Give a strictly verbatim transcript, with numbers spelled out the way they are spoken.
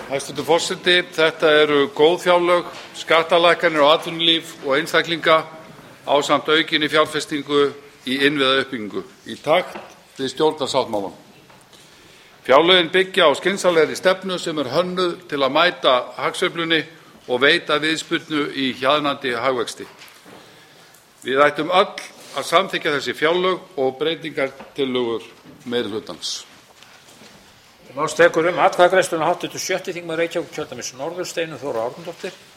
Hæstv. forseti. Þetta eru góð fjárlög, skattalækkanir á atvinnulíf og einstaklinga ásamt aukinni fjárfestingu í innviðauppbyggingu í takt við stjórnarsáttmálann. Fjárlögin byggja á skynsamlegri stefnu sem er hönnuð til að mæta hagsveiflunni og veita viðspyrnu í hjaðnandi hagvexti. Við ættum öll að samþykkja þessi fjárlög og breytingartillögur meirihlutans. Máls tekur um atkvæðagreiðsluna háttvirtur sjötti þingmaður Reykjavíkurkjördæmis norður Steinunn Þóra Árnadóttir.